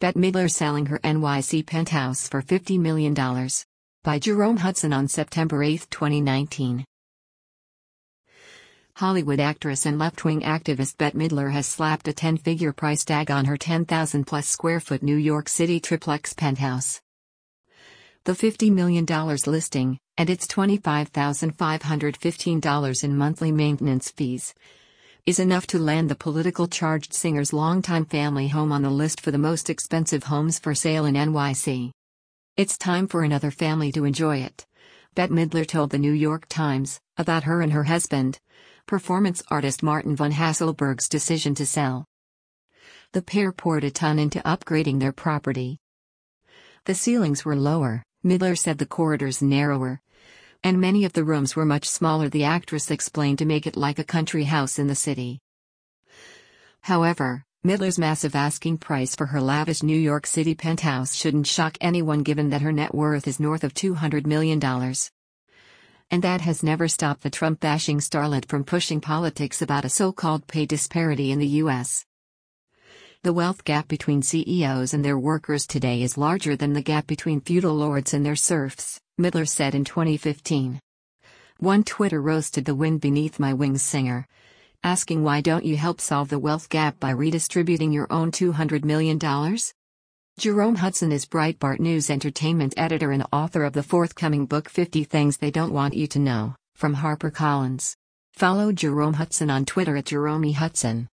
Bette Midler selling her NYC penthouse for $50 million. By Jerome Hudson on September 8, 2019. Hollywood actress and left-wing activist Bette Midler has slapped a 10-figure price tag on her 10,000-plus square foot New York City triplex penthouse. The $50 million listing, and its $25,515 in monthly maintenance fees, is enough to land the politically charged singer's longtime family home on the list for the most expensive homes for sale in NYC. It's time for another family to enjoy it, Bette Midler told the New York Times, about her and her husband, performance artist Martin von Hasselberg's decision to sell. The pair poured a ton into upgrading their property. The ceilings were lower, Midler said, the corridors narrower, and many of the rooms were much smaller, the actress explained, to make it like a country house in the city. However, Midler's massive asking price for her lavish New York City penthouse shouldn't shock anyone, given that her net worth is north of $200 million. And that has never stopped the Trump-bashing starlet from pushing politics about a so-called pay disparity in the U.S. The wealth gap between CEOs and their workers today is larger than the gap between feudal lords and their serfs, Midler said in 2015. One Twitter roasted the wind beneath my wings singer, asking, why don't you help solve the wealth gap by redistributing your own $200 million? Jerome Hudson is Breitbart News entertainment editor and author of the forthcoming book 50 Things They Don't Want You to Know, from HarperCollins. Follow Jerome Hudson on Twitter at JeromeHudson.